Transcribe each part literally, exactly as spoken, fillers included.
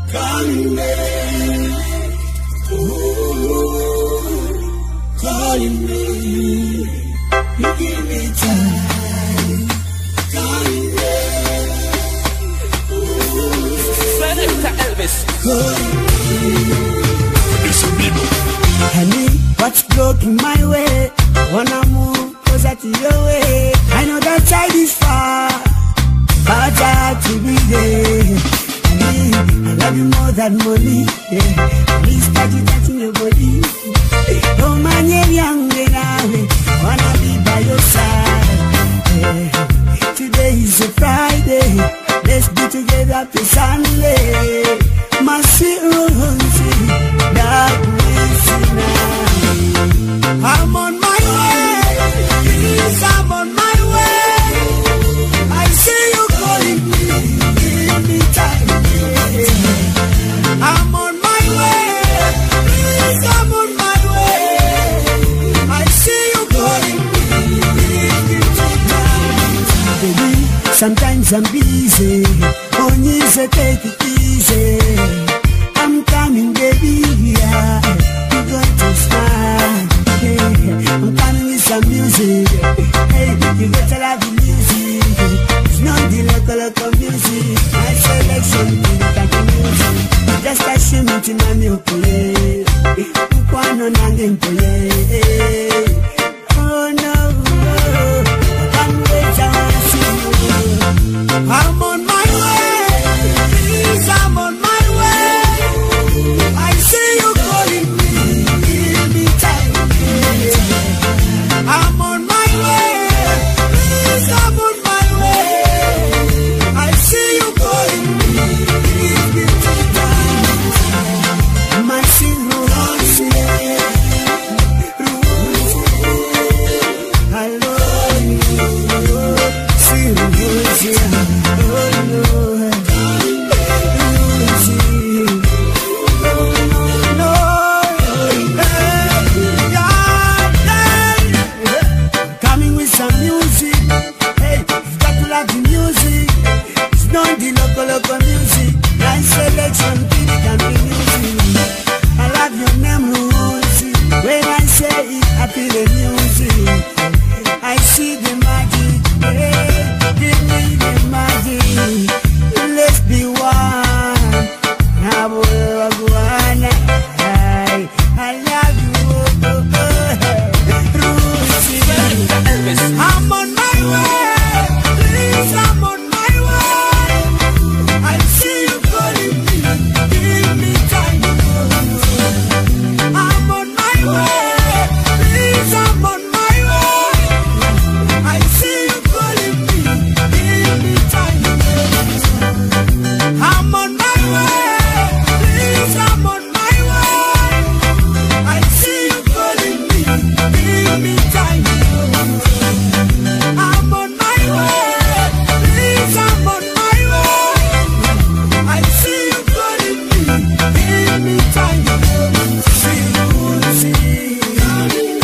calling me, ooh, calling me. You give me time, calling me, ooh, Elvis, calling me. Honey, what's blocking my way? Wanna move closer to your way. I know that child is far, but I have to be there. Honey, I love you more than money. Yeah. Please start you touching your body. Oh man, you're young and I wanna be by your side. Yeah. Today is a Friday, let's be together till Sunday. My sweet Rosie, that means tonight. I'm on my way, please, I'm on my way. I see you calling me, give me time. Yeah. I'm on my way, please, I'm on my way. I see you calling me, give me time. Baby, sometimes I'm busy, only say take it easy. I'm coming, baby, yeah. You got to smile, yeah. I'm coming with some music, hey. You got to love the music. It's not the local, local music. I selection, like the music. Just a shame it in a new play. One on a game play. Oh no, I can't wait, I want to see you. I'm on my way, please, I'm on my way. I see you calling me, give me time. Yeah. I'm on my way, please, I'm on my way. I see you calling me, give me time. My sin Rosie, I love you, sin Rosie, oh no. Local music, nice selection, it can be music. I love your name, Rosie. When I say it, I feel the music. I see the magic, yeah. Give me the magic. Let's be one. Now, I, I love you, oh, oh, Rosie. I'm on my way, please, I'm on my way. I see you calling me, give me time. I'm on my way, please, I'm on my way. I see you calling me, give me time. I'm on my way, please, I'm on my way. I see you calling me, give me time. I'm on my way, please, I'm on my way. I see you calling me, give me time. See you, see you,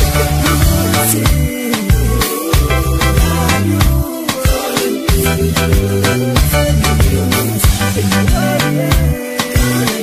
see you.